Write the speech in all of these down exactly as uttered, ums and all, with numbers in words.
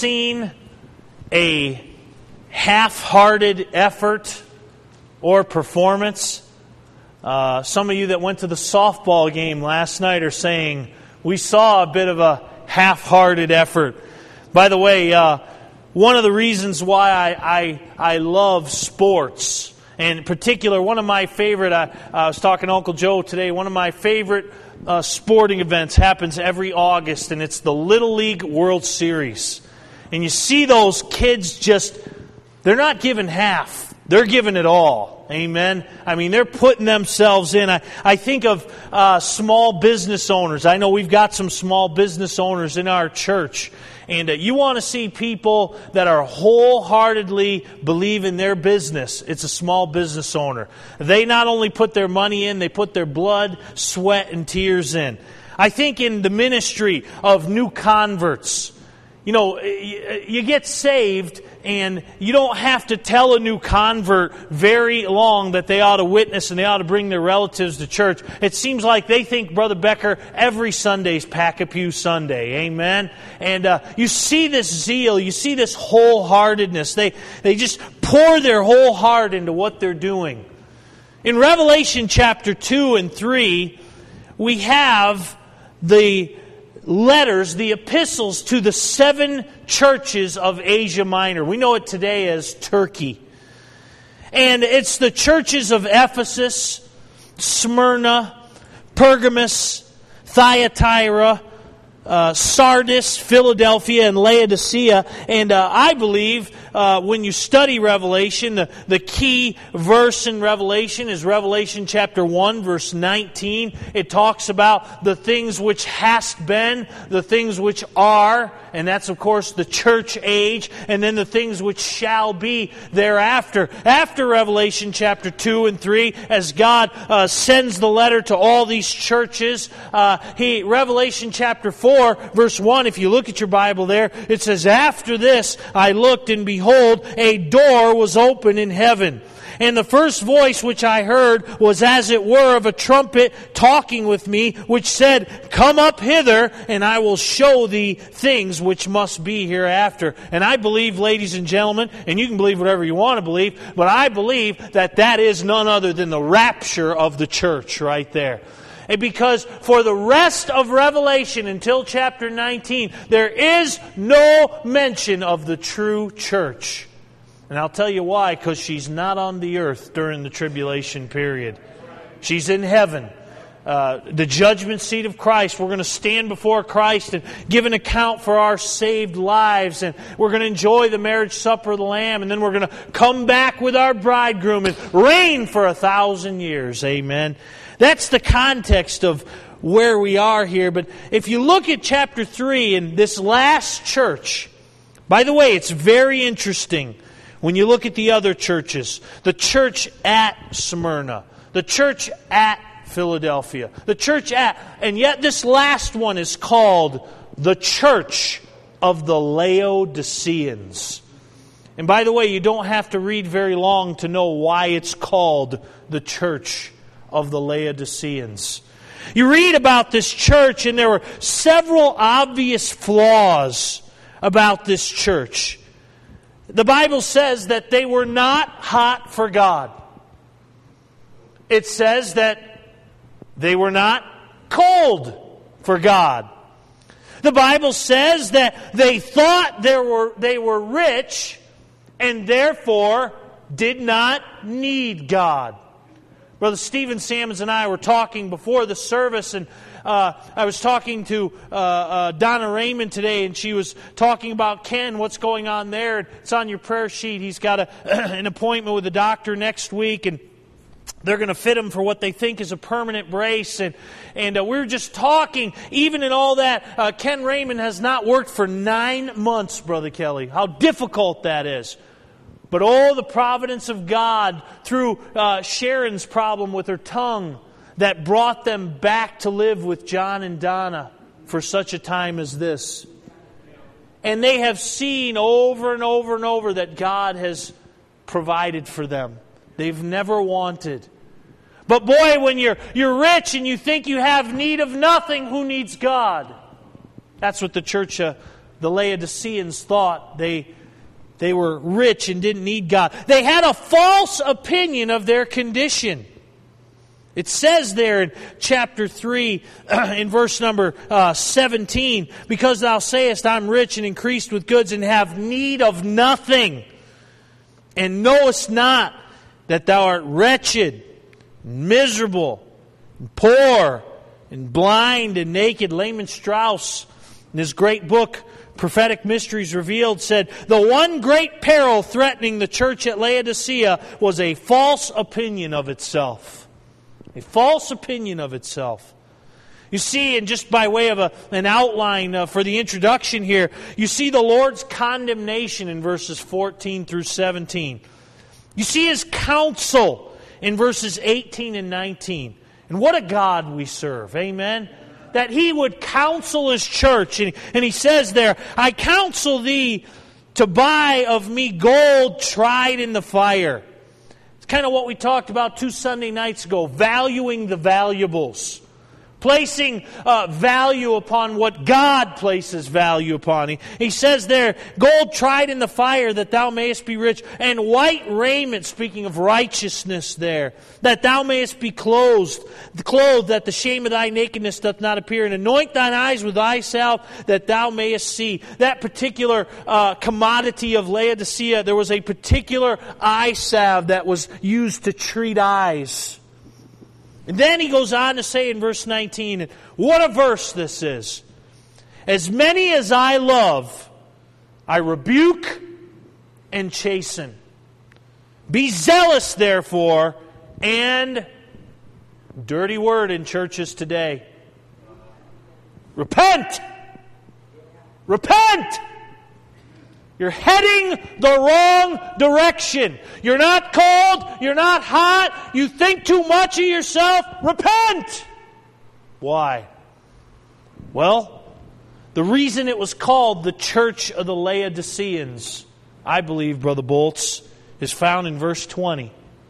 seen a half-hearted effort or performance? Uh, some of you that went to the softball game last night are saying, we saw a bit of a half-hearted effort. By the way, uh, one of the reasons why I, I, I love sports, and in particular, one of my favorite, I, I was talking to Uncle Joe today, one of my favorite uh, sporting events happens every August, and it's the Little League World Series. And you see those kids just, they're not giving half, they're giving it all. Amen. I mean, they're putting themselves in. I, I think of uh, small business owners. I know we've got some small business owners in our church. And uh, you want to see people that are wholeheartedly believe in their business. It's a small business owner. They not only put their money in, they put their blood, sweat, and tears in. I think in the ministry of new converts, you know, you get saved and you don't have to tell a new convert very long that they ought to witness and they ought to bring their relatives to church. It seems like they think, Brother Becker, every Sunday's Pack-a-Pew Sunday. Amen? And uh, you see this zeal, you see this wholeheartedness. They, they just pour their whole heart into what they're doing. In Revelation chapter two and three, we have the letters, the epistles to the seven churches of Asia Minor. We know it today as Turkey. And it's the churches of Ephesus, Smyrna, Pergamos, Thyatira, uh, Sardis, Philadelphia, and Laodicea. And uh, I believe uh, when you study Revelation, the, the key verse in Revelation is Revelation chapter one, verse nineteen. It talks about the things which hast been, the things which are, and that's of course the church age, and then the things which shall be thereafter. After Revelation chapter two and three, as God uh, sends the letter to all these churches, uh, he Revelation chapter four, verse one, if you look at your Bible there, it says, after this I looked, and behold, a door was open in heaven. And the first voice which I heard was as it were of a trumpet talking with me, which said, come up hither, and I will show thee things which must be hereafter. And I believe, ladies and gentlemen, and you can believe whatever you want to believe, but I believe that that is none other than the rapture of the church right there. And because for the rest of Revelation until chapter nineteen, there is no mention of the true church. And I'll tell you why, because she's not on the earth during the tribulation period. She's in heaven. Uh, the judgment seat of Christ. We're going to stand before Christ and give an account for our saved lives. And we're going to enjoy the marriage supper of the Lamb. And then we're going to come back with our bridegroom and reign for a thousand years. Amen. That's the context of where we are here. But if you look at chapter three in this last church, by the way, it's very interesting when you look at the other churches. The church at Smyrna, the church at Philadelphia, the church at, and yet this last one is called the church of the Laodiceans. And by the way, you don't have to read very long to know why it's called the church of the Laodiceans. You read about this church, and there were several obvious flaws about this church. The Bible says that they were not hot for God. It says that they were not cold for God. The Bible says that they thought they were, they were rich and therefore did not need God. Brother Stephen Sammons and I were talking before the service, and uh, I was talking to uh, uh, Donna Raymond today, and she was talking about Ken, what's going on there. It's on your prayer sheet. He's got a, an appointment with the doctor next week, and they're going to fit him for what they think is a permanent brace. And, and uh, we were just talking, even in all that, uh, Ken Raymond has not worked for nine months, Brother Kelly. How difficult that is. But oh, the providence of God through uh, Sharon's problem with her tongue that brought them back to live with John and Donna for such a time as this. And they have seen over and over and over that God has provided for them. They've never wanted. But boy, when you're you're rich and you think you have need of nothing, who needs God? That's what the church of the Laodiceans thought they, they were rich and didn't need God. They had a false opinion of their condition. It says there in chapter three, in verse number uh, seventeen, because thou sayest, I'm rich and increased with goods and have need of nothing, and knowest not that thou art wretched, miserable, and poor, and blind, and naked. Lehman Strauss, in his great book, Prophetic Mysteries Revealed, said, the one great peril threatening the church at Laodicea was a false opinion of itself. A false opinion of itself. You see, and just by way of a, an outline uh, for the introduction here, you see the Lord's condemnation in verses fourteen through seventeen. You see His counsel in verses eighteen and nineteen. And what a God we serve. Amen? That He would counsel His church. And, and He says there, I counsel thee to buy of me gold tried in the fire. It's kind of what we talked about two Sunday nights ago, valuing the valuables. Placing uh, value upon what God places value upon. He, he says there, gold tried in the fire that thou mayest be rich, and white raiment, speaking of righteousness there, that thou mayest be clothed, clothed that the shame of thy nakedness doth not appear, and anoint thine eyes with eye salve that thou mayest see. That particular uh, commodity of Laodicea, there was a particular eye salve that was used to treat eyes. And then he goes on to say in verse nineteen, what a verse this is. As many as I love, I rebuke and chasten. Be zealous, therefore, and, dirty word in churches today, repent! Repent! You're heading the wrong direction. You're not cold. You're not hot. You think too much of yourself. Repent! Why? Well, the reason it was called the Church of the Laodiceans, I believe, Brother Bolts, is found in verse twenty.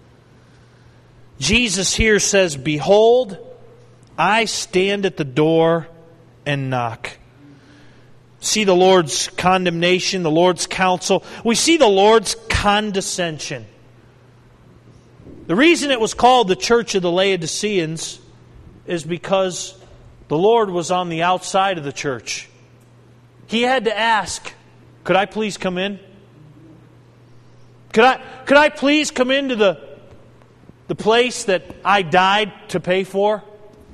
Jesus here says, behold, I stand at the door and knock. See the Lord's condemnation, the Lord's counsel. We see the Lord's condescension. The reason it was called the Church of the Laodiceans is because the Lord was on the outside of the church. He had to ask, could I please come in? Could I, could I please come into the, the place that I died to pay for?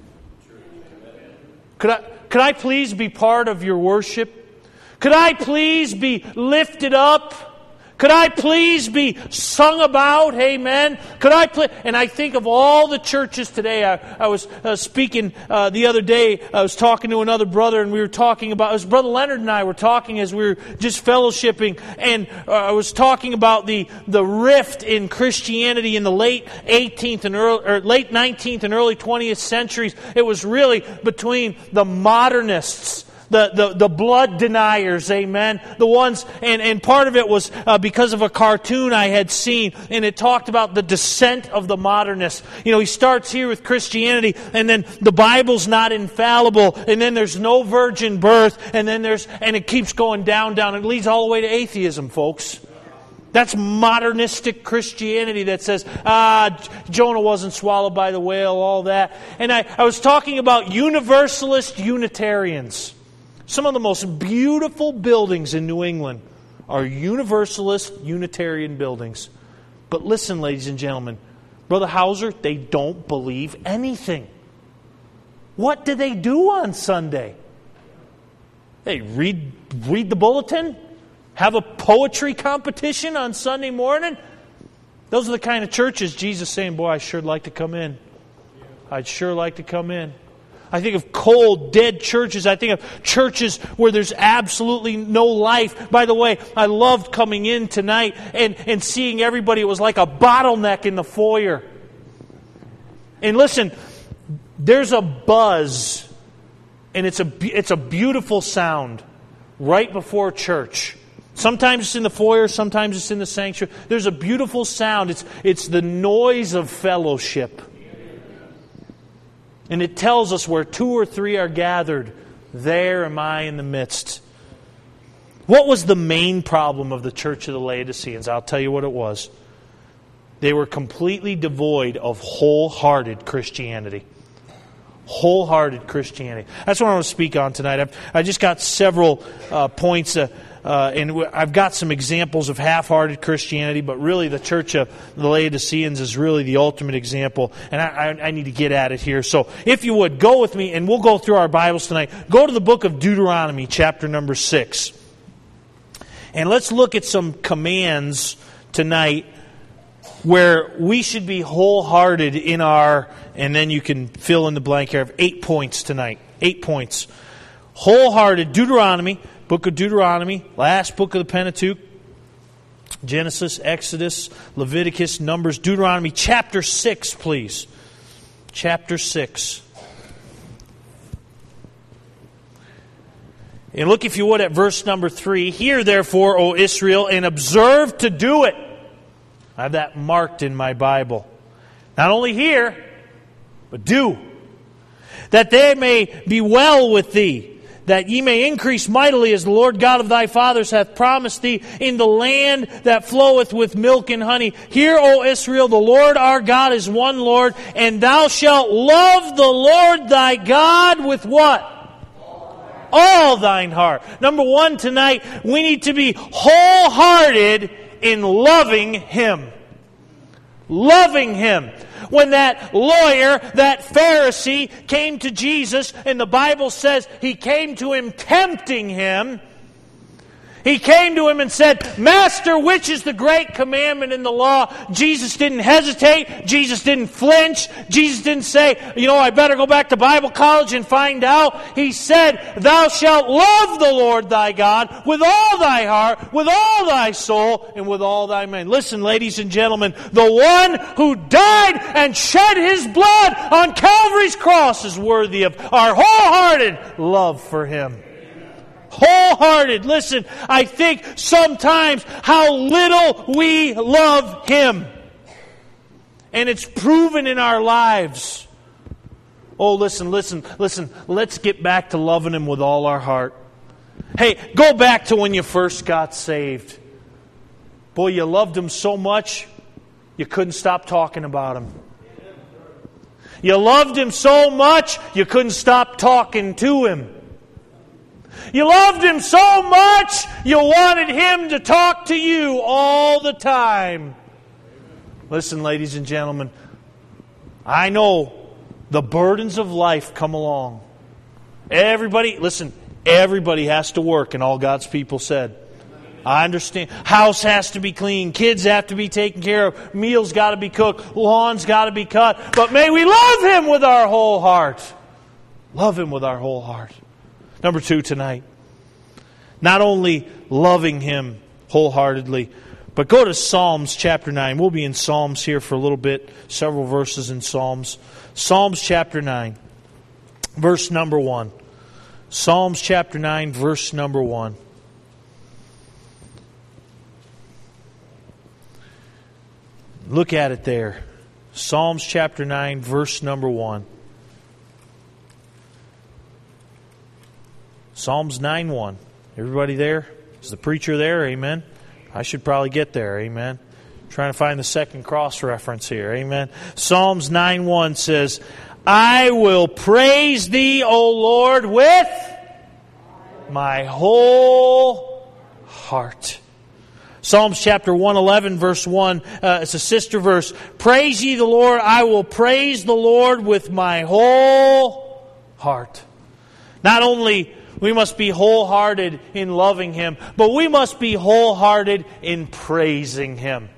Could I, could I please be part of your worship? Could I please be lifted up? Could I please be sung about? Amen. Could I please? And I think of all the churches today. I, I was uh, speaking uh, the other day. I was talking to another brother, and we were talking about. It was Brother Leonard and I were talking as we were just fellowshipping, and uh, I was talking about the the rift in Christianity in the late eighteenth and early, or late nineteenth and early twentieth centuries. It was really between the modernists. The, the, the blood deniers, amen. The ones, and, and part of it was uh, because of a cartoon I had seen, and it talked about the descent of the modernists. You know, he starts here with Christianity, and then the Bible's not infallible, and then there's no virgin birth, and then there's, and it keeps going down, down. It leads all the way to atheism, folks. That's modernistic Christianity that says, ah, Jonah wasn't swallowed by the whale, all that. And I, I was talking about Universalist Unitarians. Some of the most beautiful buildings in New England are Universalist Unitarian buildings. But listen, ladies and gentlemen, Brother Hauser, they don't believe anything. What do they do on Sunday? They read, read the bulletin? Have a poetry competition on Sunday morning? Those are the kind of churches Jesus is saying, boy, I'd sure like to come in. I'd sure like to come in. I think of cold, dead churches. I think of churches where there's absolutely no life. By the way, I loved coming in tonight and, and seeing everybody. It was like a bottleneck in the foyer. And listen, there's a buzz, and it's a, it's a beautiful sound right before church. Sometimes it's in the foyer, sometimes it's in the sanctuary. There's a beautiful sound. It's, it's the noise of fellowship. And it tells us where two or three are gathered, there am I in the midst. What was the main problem of the church of the Laodiceans? I'll tell you what it was. They were completely devoid of wholehearted Christianity. Wholehearted Christianity. That's what I want to speak on tonight. I've I just got several uh, points, uh, uh, and I've got some examples of half-hearted Christianity, but really the church of the Laodiceans is really the ultimate example, and I, I, I need to get at it here. So if you would, go with me, and we'll go through our Bibles tonight. Go to the book of Deuteronomy, chapter number six. And let's look at some commands tonight where we should be wholehearted in our, and then you can fill in the blank here. I have eight points tonight. Eight points. Wholehearted. Deuteronomy, book of Deuteronomy, last book of the Pentateuch. Genesis, Exodus, Leviticus, Numbers, Deuteronomy, chapter six, please. Chapter six. And look, if you would, at verse number three. Hear, therefore, O Israel, and observe to do it. I have that marked in my Bible. Not only hear, but do. That they may be well with thee, that ye may increase mightily as the Lord God of thy fathers hath promised thee in the land that floweth with milk and honey. Hear, O Israel, the Lord our God is one Lord, and thou shalt love the Lord thy God with what? All thine heart. Number one tonight, we need to be wholehearted in loving Him. Loving Him. When that lawyer, that Pharisee, came to Jesus, and the Bible says he came to Him tempting Him, he came to Him and said, Master, which is the great commandment in the law? Jesus didn't hesitate. Jesus didn't flinch. Jesus didn't say, you know, I better go back to Bible college and find out. He said, Thou shalt love the Lord thy God with all thy heart, with all thy soul, and with all thy mind. Listen, ladies and gentlemen, the one who died and shed His blood on Calvary's cross is worthy of our wholehearted love for Him. Wholehearted. Listen, I think sometimes how little we love Him. And it's proven in our lives. Oh, listen, listen, listen. Let's get back to loving Him with all our heart. Hey, go back to when you first got saved. Boy, you loved Him so much, you couldn't stop talking about Him. You loved Him so much, you couldn't stop talking to Him. You loved Him so much, you wanted Him to talk to you all the time. Listen, ladies and gentlemen, I know the burdens of life come along. Everybody, listen, everybody has to work, and all God's people said. I understand. House has to be clean. Kids have to be taken care of. Meals got to be cooked. Lawns got to be cut. But may we love Him with our whole heart. Love Him with our whole heart. Number two tonight, not only loving Him wholeheartedly, but go to Psalms chapter nine. We'll be in Psalms here for a little bit, several verses in Psalms. Psalms chapter nine, verse number one. Psalms chapter nine, verse number one. Look at it there. Psalms chapter nine, verse number one. Psalms nine one. Everybody there? Is the preacher there? Amen. I should probably get there. Amen. Trying to find the second cross reference here. Amen. Psalms nine one says, I will praise Thee, O Lord, with my whole heart. Psalms chapter one eleven, verse one, uh, it's a sister verse. Praise ye the Lord, I will praise the Lord with my whole heart. Not only we must be wholehearted in loving Him, but we must be wholehearted in praising Him.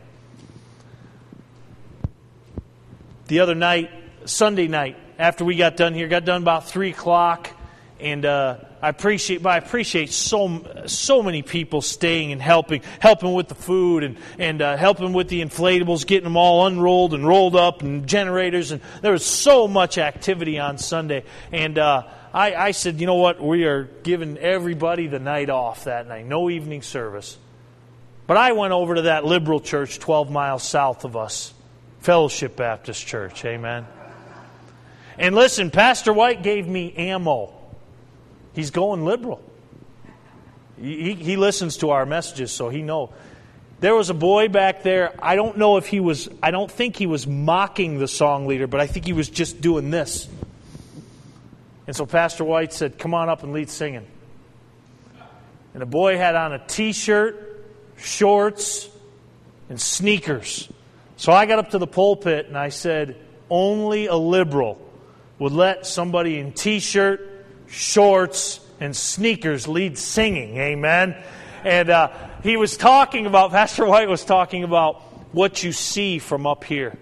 The other night, Sunday night, after we got done here, got done about three o'clock, and uh, I appreciate, but I appreciate so so many people staying and helping, helping with the food and and uh, helping with the inflatables, getting them all unrolled and rolled up, and generators, and there was so much activity on Sunday, and. Uh, I, I said, you know what, we are giving everybody the night off that night. No evening service. But I went over to that liberal church twelve miles south of us. Fellowship Baptist Church. Amen. And listen, Pastor White gave me ammo. He's going liberal. He, he listens to our messages, so he knows. There was a boy back there. I don't know if he was, I don't think he was mocking the song leader, but I think he was just doing this. And so Pastor White said, come on up and lead singing. And the boy had on a t-shirt, shorts, and sneakers. So I got up to the pulpit and I said, only a liberal would let somebody in t-shirt, shorts, and sneakers lead singing. Amen. And uh, he was talking about, Pastor White was talking about what you see from up here.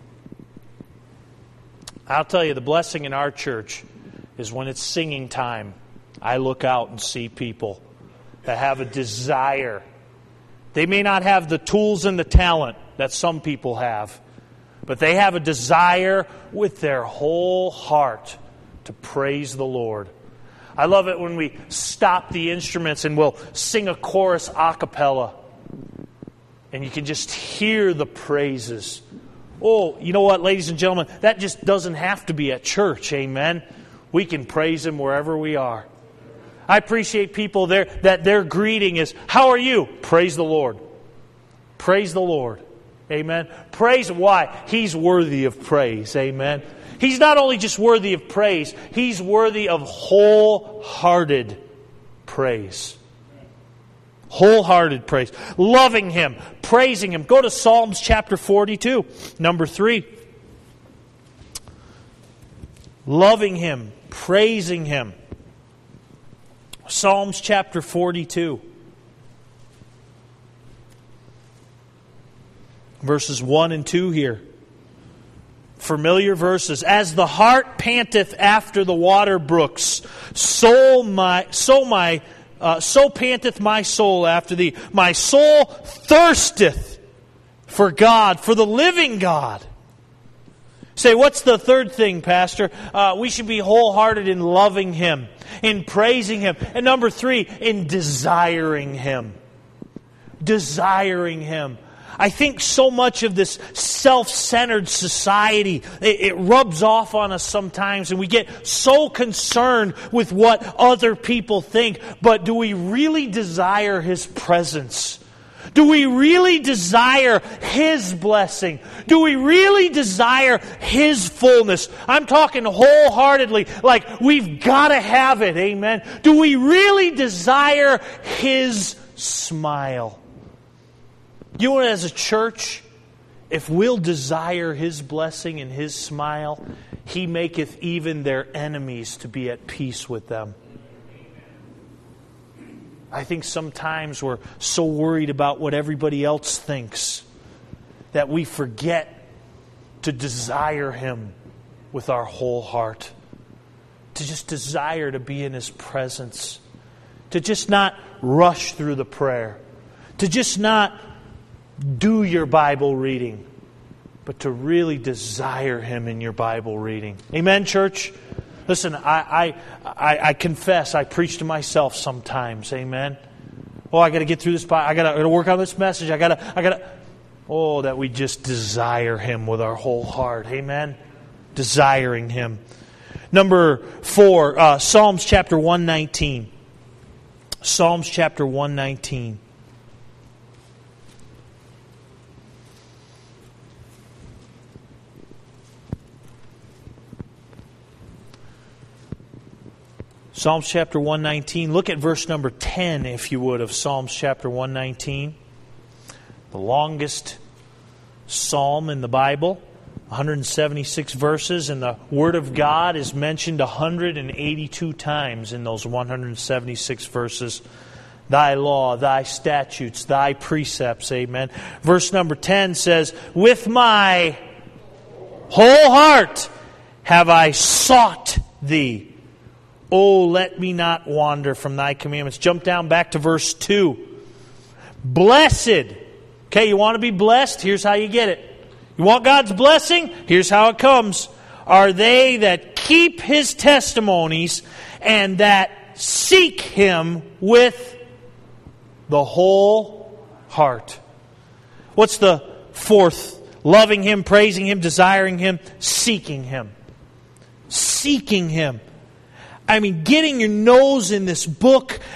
I'll tell you, the blessing in our church is when it's singing time, I look out and see people that have a desire. They may not have the tools and the talent that some people have, but they have a desire with their whole heart to praise the Lord. I love it when we stop the instruments and we'll sing a chorus a cappella. And you can just hear the praises. Oh, you know what, ladies and gentlemen? That just doesn't have to be at church, amen? We can praise Him wherever we are. I appreciate people there that their greeting is, how are you? Praise the Lord. Praise the Lord. Amen. Praise why? He's worthy of praise. Amen. He's not only just worthy of praise, He's worthy of wholehearted praise. Wholehearted praise. Loving Him, praising Him. Go to Psalms chapter forty-two, number three. Loving Him, praising Him. Psalms chapter forty-two. Verses one and two here. Familiar verses. As the hart panteth after the water brooks, so my so my uh, so panteth my soul after thee. My soul thirsteth for God, for the living God. Say, what's the third thing, Pastor? Uh, we should be wholehearted in loving Him, in praising Him. And number three, in desiring Him. Desiring Him. I think so much of this self-centered society, it, it rubs off on us sometimes, and we get so concerned with what other people think. But do we really desire His presence? Do we really desire His blessing? Do we really desire His fullness? I'm talking wholeheartedly, like we've got to have it, amen? Do we really desire His smile? You know, as a church, if we'll desire His blessing and His smile, He maketh even their enemies to be at peace with them. I think sometimes we're so worried about what everybody else thinks that we forget to desire Him with our whole heart. To just desire to be in His presence. To just not rush through the prayer. To just not do your Bible reading, but to really desire Him in your Bible reading. Amen, church? Listen, I I, I, I confess I preach to myself sometimes. Amen. Oh, I got to get through this. I got to work on this message. I got to. I got to. Oh, that we just desire Him with our whole heart. Amen. Desiring Him. Number four, uh, Psalms chapter one nineteen. Psalms chapter one nineteen. Psalms chapter one nineteen. Look at verse number ten, if you would, of Psalms chapter one nineteen. The longest psalm in the Bible. one hundred seventy-six verses, and the Word of God is mentioned one hundred eighty-two times in those one hundred seventy-six verses. Thy law, Thy statutes, Thy precepts. Amen. Verse number ten says, with my whole heart have I sought Thee. Oh, let me not wander from Thy commandments. Jump down back to verse two. Blessed. Okay, you want to be blessed? Here's how you get it. You want God's blessing? Here's how it comes. Are they that keep His testimonies and that seek Him with the whole heart. What's the fourth? Loving Him, praising Him, desiring Him, seeking Him. Seeking Him. I mean, getting your nose in this book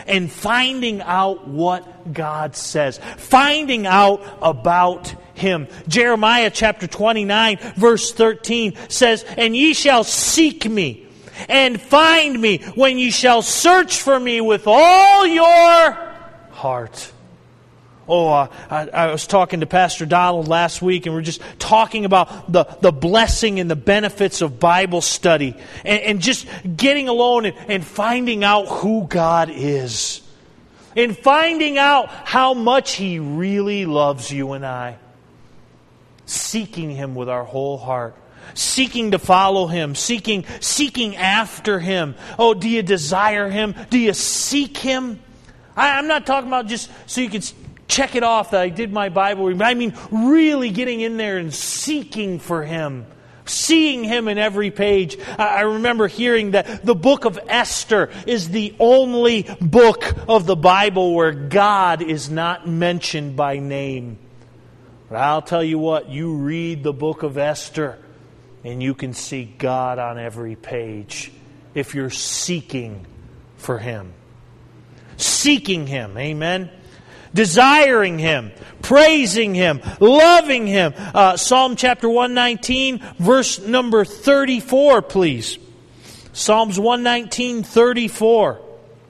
and finding out what God says. Finding out about Him. Jeremiah chapter twenty-nine verse thirteen says, "And ye shall seek me and find me when ye shall search for me with all your heart." Oh, uh, I, I was talking to Pastor Donald last week, and we we're just talking about the, the blessing and the benefits of Bible study, and, and just getting alone and, and finding out who God is, and finding out how much He really loves you and I. Seeking Him with our whole heart. Seeking to follow Him. Seeking, seeking after Him. Oh, do you desire Him? Do you seek Him? I, I'm not talking about just so you can check it off that I did my Bible reading. I mean, really getting in there and seeking for Him. Seeing Him in every page. I remember hearing that the book of Esther is the only book of the Bible where God is not mentioned by name. But I'll tell you what, you read the book of Esther and you can see God on every page if you're seeking for Him. Seeking Him, amen? Desiring Him, praising Him, loving Him. Uh, Psalm chapter one nineteen, verse number thirty-four, please. Psalms one nineteen, thirty-four.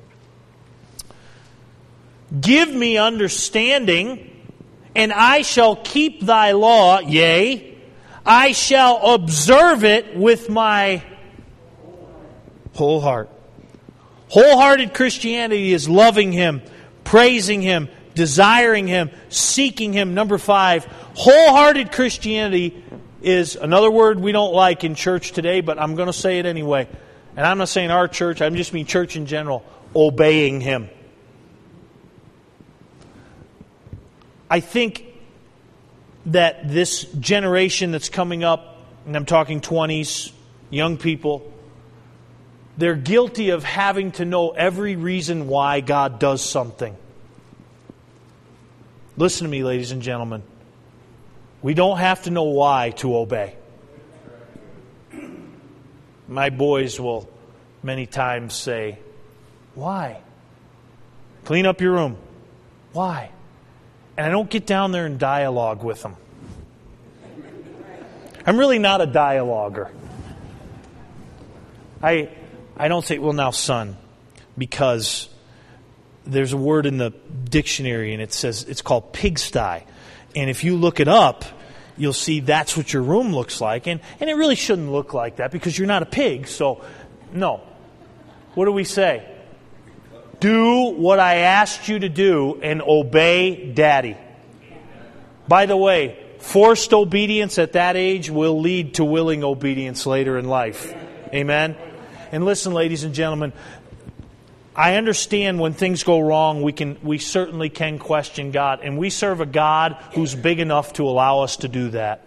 "Give me understanding, and I shall keep thy law, yea, I shall observe it with my whole heart." Wholehearted Christianity is loving Him, praising Him, desiring Him, seeking Him. Number five, wholehearted Christianity is another word we don't like in church today, but I'm going to say it anyway. And I'm not saying our church, I just mean church in general. Obeying Him. I think that this generation that's coming up, and I'm talking twenties, young people, they're guilty of having to know every reason why God does something. Listen to me, ladies and gentlemen. We don't have to know why to obey. My boys will many times say, "Why? Clean up your room." Why? And I don't get down there and dialogue with them. I'm really not a dialoguer. I I don't say, "Well, now, son," because there's a word in the dictionary and it says it's called pigsty. And if you look it up, you'll see that's what your room looks like. And, and it really shouldn't look like that because you're not a pig. So, no. What do we say? Do what I asked you to do and obey Daddy. By the way, forced obedience at that age will lead to willing obedience later in life. Amen? And listen, ladies and gentlemen, I understand when things go wrong, we can we certainly can question God. And we serve a God who's big enough to allow us to do that.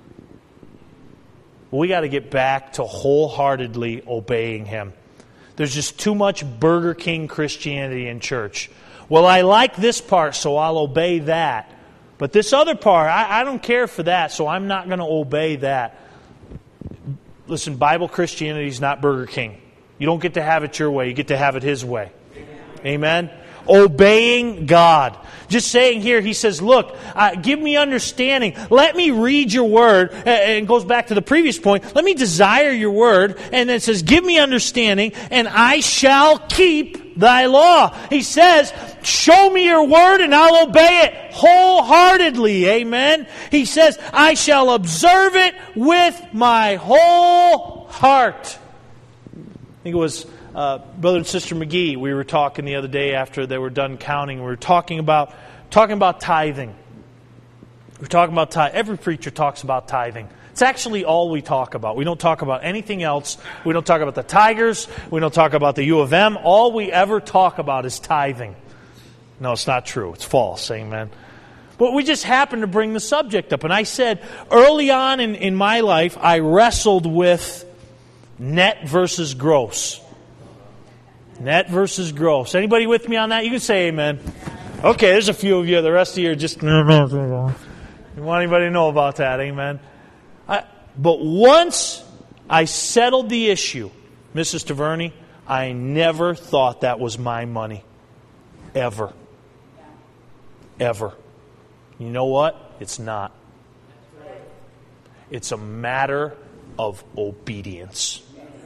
We got to get back to wholeheartedly obeying Him. There's just too much Burger King Christianity in church. Well, I like this part, so I'll obey that. But this other part, I, I don't care for that, so I'm not going to obey that. Listen, Bible Christianity is not Burger King. You don't get to have it your way. You get to have it His way. Amen? Amen? Obeying God. Just saying here, He says, look, uh, give me understanding. Let me read your word. And it goes back to the previous point. Let me desire your word. And then it says, give me understanding, and I shall keep thy law. He says, show me your word and I'll obey it wholeheartedly. Amen? He says, I shall observe it with my whole heart. I think it was uh, Brother and Sister McGee. We were talking the other day after they were done counting. We were talking about talking about tithing. We were talking about tithing. Every preacher talks about tithing. It's actually all we talk about. We don't talk about anything else. We don't talk about the Tigers. We don't talk about the U of M. All we ever talk about is tithing. No, it's not true. It's false. Amen. But we just happened to bring the subject up. And I said, early on in, in my life, I wrestled with net versus gross. Net versus gross. Anybody with me on that? You can say amen. Okay, there's a few of you. The rest of you are just... You want anybody to know about that? Amen. I, but once I settled the issue, Missus Taverney, I never thought that was my money. Ever. Ever. You know what? It's not. It's a matter of obedience.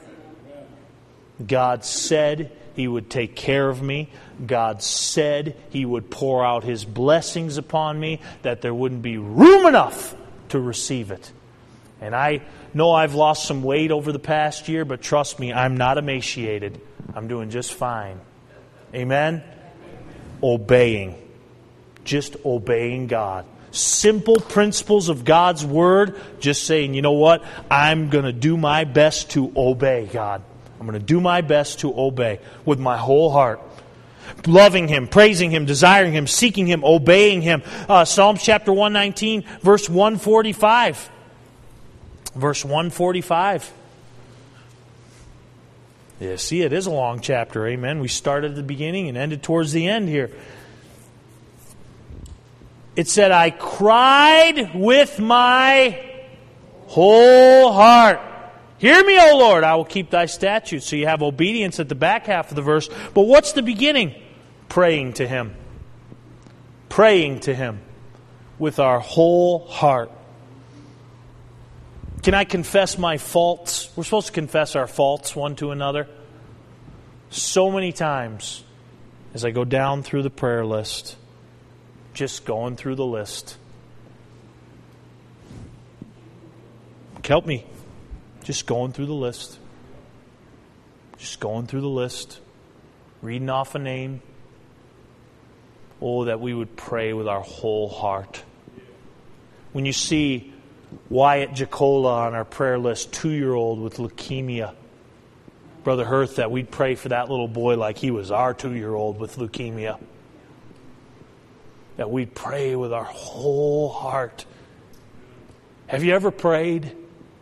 God said He would take care of me. God said He would pour out His blessings upon me, that there wouldn't be room enough to receive it. And I know I've lost some weight over the past year, but trust me, I'm not emaciated. I'm doing just fine. Amen? Obeying. Just obeying God. Simple principles of God's Word. Just saying, you know what? I'm going to do my best to obey God. I'm going to do my best to obey with my whole heart. Loving Him, praising Him, desiring Him, seeking Him, obeying Him. Uh, Psalms chapter one nineteen, verse one forty-five. Verse one forty-five. Yeah, see, it is a long chapter. Amen. We started at the beginning and ended towards the end here. It said, I cried with my whole heart. Hear me, O Lord, I will keep Thy statutes. So you have obedience at the back half of the verse. But what's the beginning? Praying to Him. Praying to Him with our whole heart. Can I confess my faults? We're supposed to confess our faults one to another. So many times as I go down through the prayer list, just going through the list. Help me. Just going through the list. Just going through the list. Reading off a name. Oh, that we would pray with our whole heart. When you see Wyatt Jacola on our prayer list, two-year-old with leukemia. Brother Hurth, that we'd pray for that little boy like he was our two-year-old with leukemia. That we'd pray with our whole heart. Have you ever prayed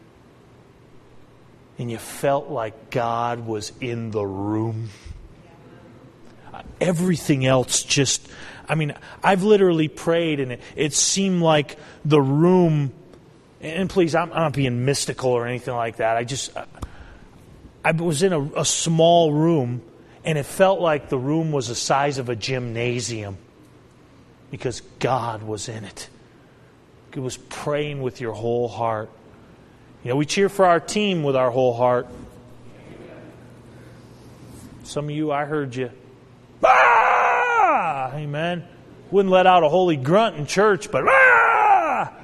and you felt like God was in the room? Everything else just, I mean, I've literally prayed and it, it seemed like the room, and please, I'm, I'm not being mystical or anything like that. I just, I was in a, a small room and it felt like the room was the size of a gymnasium because God was in it. It was praying with your whole heart. You know, we cheer for our team with our whole heart. Some of you, I heard you. Ah! Amen. Wouldn't let out a holy grunt in church, but ah!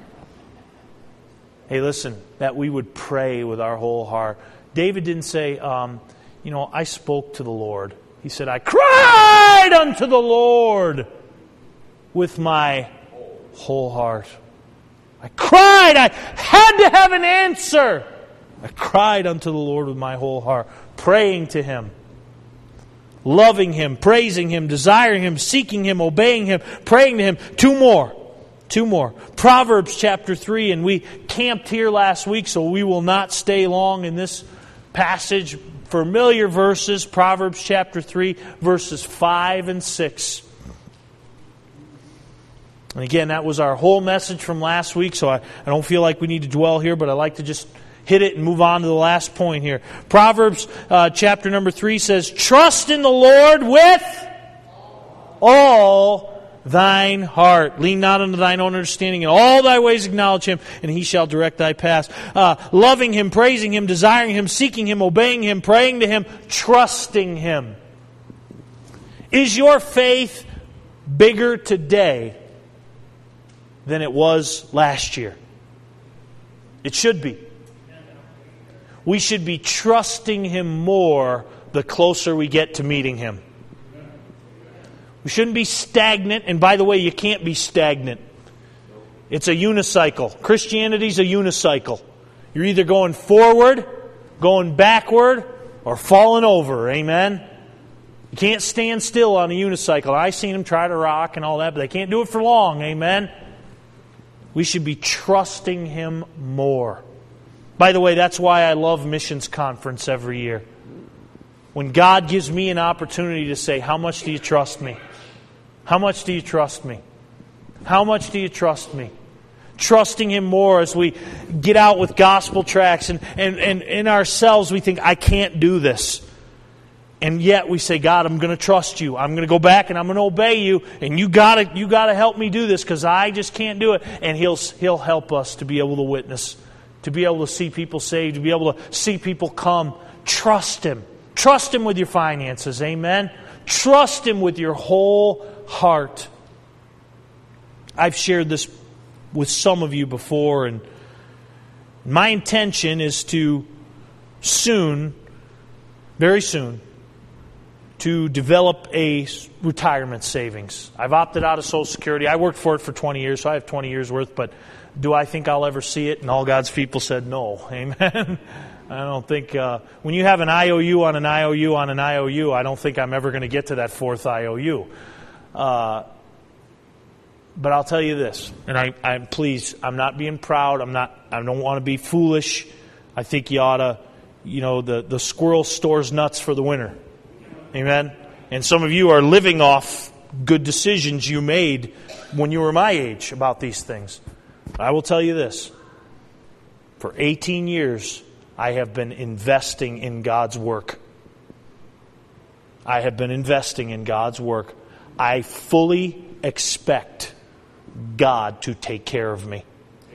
Hey, listen, that we would pray with our whole heart. David didn't say, um, you know, I spoke to the Lord. He said, I cried unto the Lord with my whole heart. I cried. I had to have an answer. I cried unto the Lord with my whole heart, praying to Him, loving Him, praising Him, desiring Him, seeking Him, obeying Him, praying to Him. Two more. Two more. Proverbs chapter three, and we camped here last week, so we will not stay long in this passage. Familiar verses, Proverbs chapter three, verses five and six. And again, that was our whole message from last week, so I, I don't feel like we need to dwell here, but I like to just hit it and move on to the last point here. Proverbs uh, chapter number three says, trust in the Lord with all thine heart. Lean not unto thine own understanding. In all thy ways acknowledge Him, and He shall direct thy paths. Uh, loving Him, praising Him, desiring Him, seeking Him, obeying Him, praying to Him, trusting Him. Is your faith bigger today than it was last year? It should be. We should be trusting Him more the closer we get to meeting Him. We shouldn't be stagnant. And by the way, you can't be stagnant. It's a unicycle. Christianity's a unicycle. You're either going forward, going backward, or falling over. Amen? You can't stand still on a unicycle. I've seen them try to rock and all that, but they can't do it for long. Amen? We should be trusting Him more. By the way, that's why I love Missions Conference every year. When God gives me an opportunity to say, how much do you trust me? How much do you trust me? How much do you trust me? Trusting Him more as we get out with gospel tracts and, and, and in ourselves we think, I can't do this. And yet we say, God, I'm going to trust you. I'm going to go back and I'm going to obey you. And you got to you got to help me do this because I just can't do it. And he'll, he'll help us to be able to witness, to be able to see people saved, to be able to see people come. Trust Him. Trust Him with your finances. Amen? Trust Him with your whole heart. I've shared this with some of you before, and my intention is to soon, very soon, to develop a retirement savings. I've opted out of Social Security. I worked for it for twenty years, so I have twenty years worth, but do I think I'll ever see it? And all God's people said no. Amen? I don't think, uh, when you have an I O U on an I O U on an I O U, I don't think I'm ever going to get to that fourth I O U. Uh, but I'll tell you this, and I, I'm pleased, I'm not being proud, I'm not, I don't want to be foolish. I think you ought to, you know, the, the squirrel stores nuts for the winter. Amen? And some of you are living off good decisions you made when you were my age about these things. I will tell you this. For eighteen years, I have been investing in God's work. I have been investing in God's work. I fully expect God to take care of me.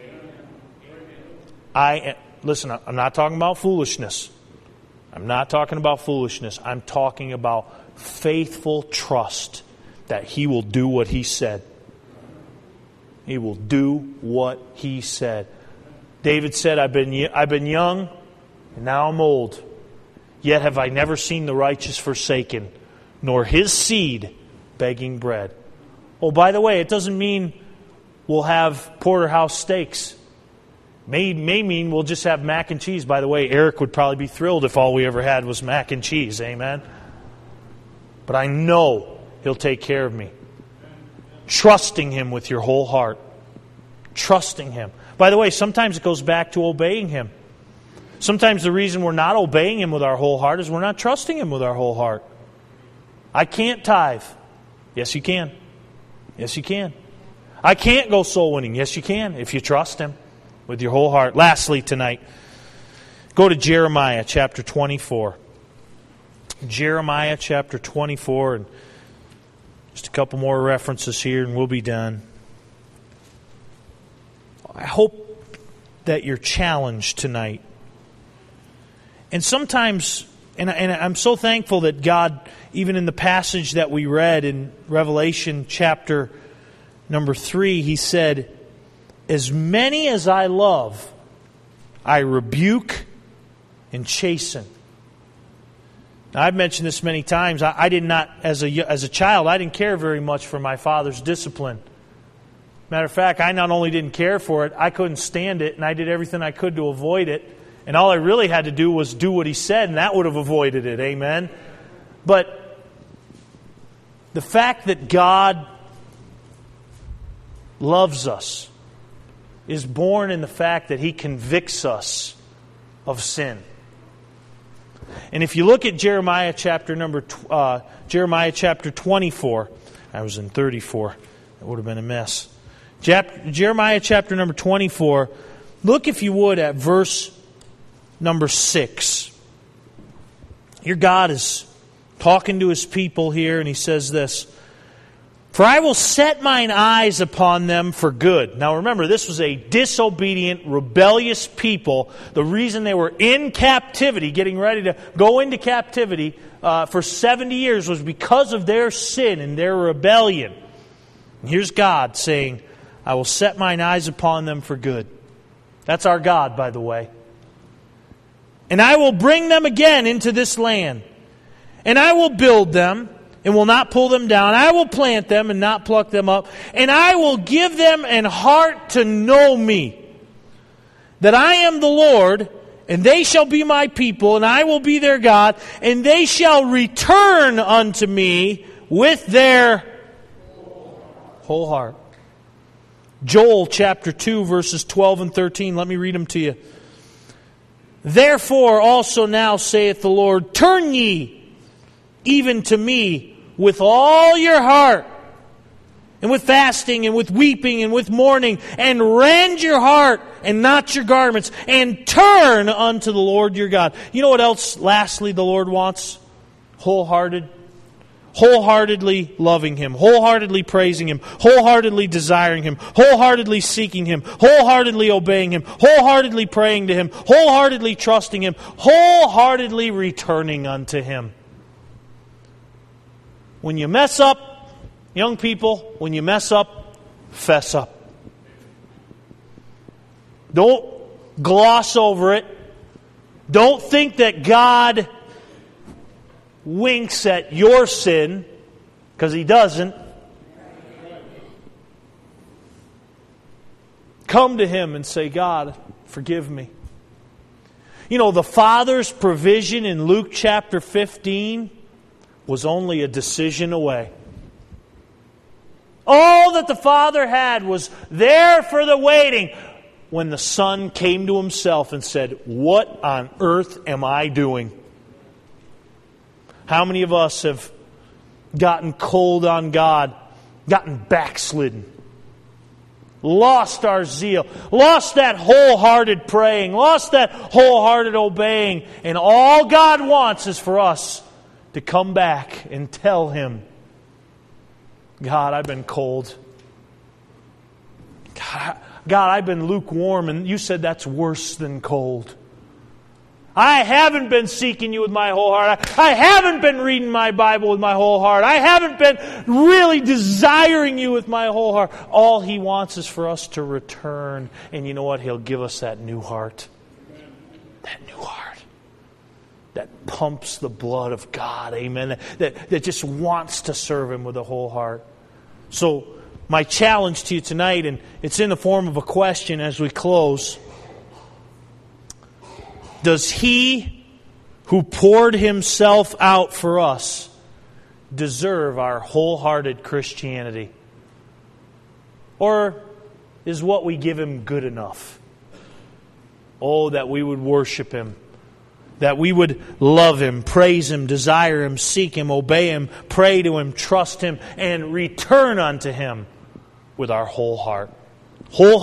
I listen, I'm not talking about foolishness. I'm not talking about foolishness. I'm talking about faithful trust that He will do what He said. He will do what He said. David said, I've been, I've been young, and now I'm old. Yet have I never seen the righteous forsaken, nor his seed begging bread. Oh, by the way, it doesn't mean we'll have porterhouse steaks. May, may mean we'll just have mac and cheese. By the way, Eric would probably be thrilled if all we ever had was mac and cheese. Amen? But I know He'll take care of me. Trusting Him with your whole heart. Trusting Him. By the way, sometimes it goes back to obeying Him. Sometimes the reason we're not obeying Him with our whole heart is we're not trusting Him with our whole heart. I can't tithe. Yes, you can. Yes, you can. I can't go soul winning. Yes, you can, if you trust Him with your whole heart. Lastly tonight, go to Jeremiah chapter twenty-four. Jeremiah chapter twenty-four, and just a couple more references here and we'll be done. I hope that you're challenged tonight. And sometimes, and, and I'm so thankful that God, even in the passage that we read in Revelation chapter number three, He said, as many as I love, I rebuke and chasten. Now, I've mentioned this many times. I, I did not, as a, as a child, I didn't care very much for my father's discipline. Matter of fact, I not only didn't care for it, I couldn't stand it, and I did everything I could to avoid it. And all I really had to do was do what He said, and that would have avoided it. Amen? But the fact that God loves us is born in the fact that He convicts us of sin. And if you look at Jeremiah chapter number uh, Jeremiah chapter twenty-four, I was in thirty-four. That would have been a mess. Jap- Jeremiah chapter number twenty-four. Look, if you would, at verse number six. Here God is talking to His people here, and He says this: for I will set mine eyes upon them for good. Now remember, this was a disobedient, rebellious people. The reason they were in captivity, getting ready to go into captivity uh, for seventy years was because of their sin and their rebellion. And here's God saying, I will set mine eyes upon them for good. That's our God, by the way. And I will bring them again into this land. And I will build them and will not pull them down. I will plant them and not pluck them up. And I will give them an heart to know me, that I am the Lord, and they shall be my people, and I will be their God, and they shall return unto me with their whole heart. Joel chapter two, verses twelve and thirteen. Let me read them to you. Therefore also now saith the Lord, turn ye even to me with all your heart, and with fasting, and with weeping, and with mourning, and rend your heart, and not your garments, and turn unto the Lord your God. You know what else, lastly, the Lord wants? Wholehearted, wholeheartedly loving Him, wholeheartedly praising Him, wholeheartedly desiring Him, wholeheartedly seeking Him, wholeheartedly obeying Him, wholeheartedly praying to Him, wholeheartedly trusting Him, wholeheartedly returning unto Him. When you mess up, young people, when you mess up, fess up. Don't gloss over it. Don't think that God winks at your sin, because He doesn't. Come to Him and say, God, forgive me. You know, the Father's provision in Luke chapter fifteen was only a decision away. All that the Father had was there for the waiting when the Son came to Himself and said, what on earth am I doing? How many of us have gotten cold on God, gotten backslidden, lost our zeal, lost that wholehearted praying, lost that wholehearted obeying, and all God wants is for us to come back and tell Him, God, I've been cold. God, God, I've been lukewarm, and you said that's worse than cold. I haven't been seeking you with my whole heart. I haven't been reading my Bible with my whole heart. I haven't been really desiring you with my whole heart. All He wants is for us to return. And you know what? He'll give us that new heart. That new heart. That pumps the blood of God. Amen. That, that just wants to serve Him with a whole heart. So, my challenge to you tonight, and it's in the form of a question as we close. Does He who poured Himself out for us deserve our wholehearted Christianity? Or is what we give Him good enough? Oh, that we would worship Him. That we would love Him, praise Him, desire Him, seek Him, obey Him, pray to Him, trust Him, and return unto Him with our whole heart. Whole